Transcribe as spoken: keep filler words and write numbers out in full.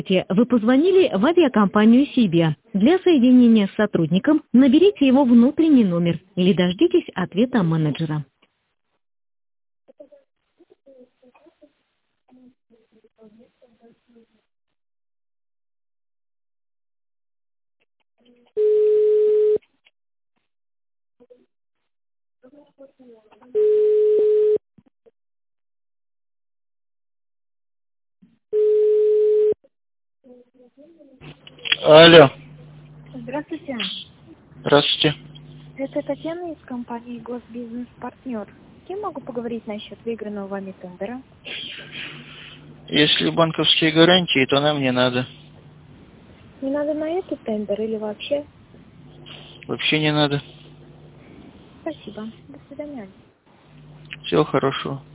Вы позвонили в авиакомпанию Сибиа. Для соединения с сотрудником наберите его внутренний номер или дождитесь ответа менеджера. Алло, Здравствуйте. здравствуйте. Это Татьяна из компании Госбизнес Партнер. С кем могу поговорить насчет выигранного вами тендера? Если банковские гарантии, то нам не надо. Не надо на этот тендер или вообще? Вообще не надо. Спасибо. До свидания. Всего хорошего.